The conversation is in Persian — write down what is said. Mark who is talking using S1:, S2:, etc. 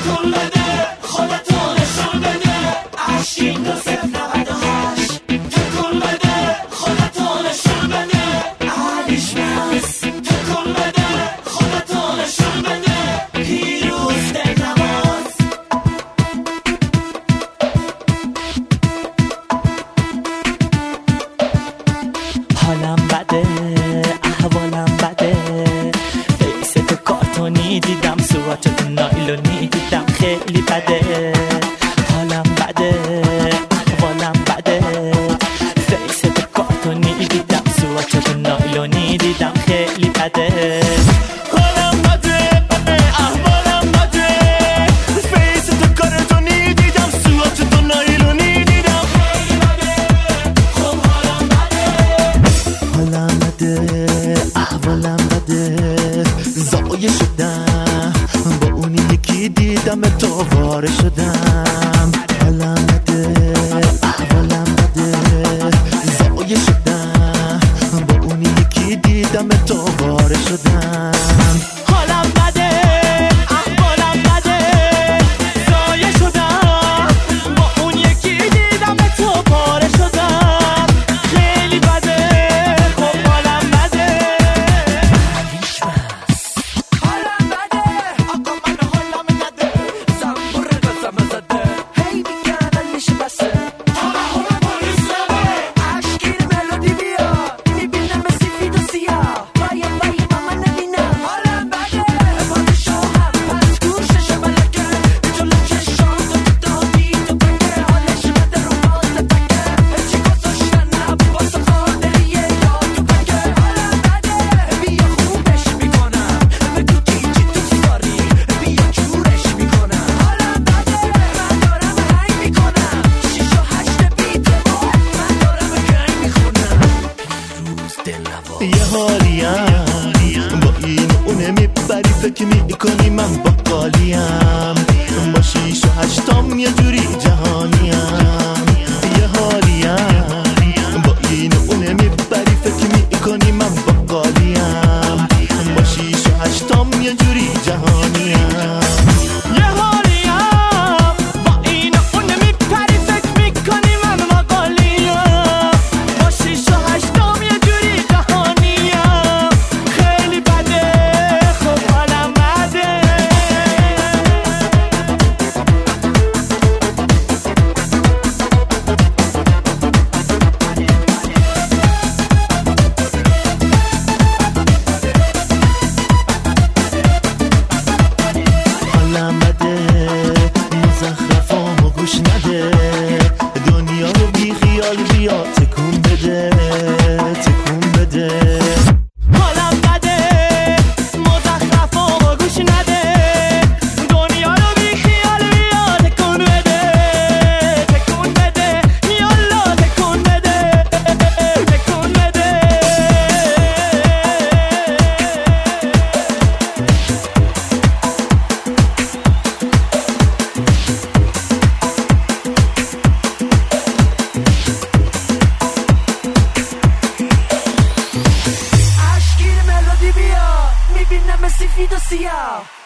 S1: تکون بده خودتو نشون بده عشقین 2098 تکون بده خودتو نشون بده علیش بس تکون بده خودتو نشون بده پیروز دلنواز حالم بده احوالم بده فیست کارتونی دیدم صورتت نایلونی دیدم خیلی بده حالم بده احوالم بده فیست کارتونی دیدم صورتت نایلونی دیدم خیلی بده حالم بده احوالم بده فیست کارتونی دیدم صورتت نایلونی دیدم خیلی بده خب حالم بده احوالم بده زایه شدم با اونی یکی دیدم تو واره شدم حالم بده احوالم بده زایه شدم با اونی یکی دیدم تو واره شدم حالم بده احوالم بده زایه شدم با اون یکی دیدم تو واره شدم خیلی بده خب حالم بده حالم بده آقا من حالم نده زنبور قسم زده هی میگن علیش بسه حالا پلیس نده عشقین ملودی بیا میبینم سفید و سیاه وای من نبینم حالم بده پادشاهم پس گوشش ملکه جلو چشام تو دادی تو بگه حالش بده رو باز بگه هرچی گذاشتن عباس قادریه یا تو بگه حالم بده بیا خوبش میکنم بگو گیجی دوست داری بیا جورش میکنم حالم بده من دارم هنگ میکنم 6 و 8 بیت من دارم گنگ میخونم روز دلنواز یه حالیم با این و اونه میبری فکر میکنی من باقالیم با 6 و 8 یه جوری جهانیم یه حالیم با این و اونه میبری فکر میکنی من باقالیم با 6 و 8 یه جوری جهانیم یه حالیم با این و اونه میپری فکر میکنی من باقالیم با 6 و 8 یه جوری جهانیم خیلی بده خب حالم بده حالم بده مزخرفامو گوش نده دنیا رو بی خیال بیا تکون بده تکون بده حالم بده مزخرفامو گوش نده دنیا رو بی خیال بیا تکون بده تکون بده یالا تکون بده تکون بده عشقین ملودی بیا میبینم سفید و سیاه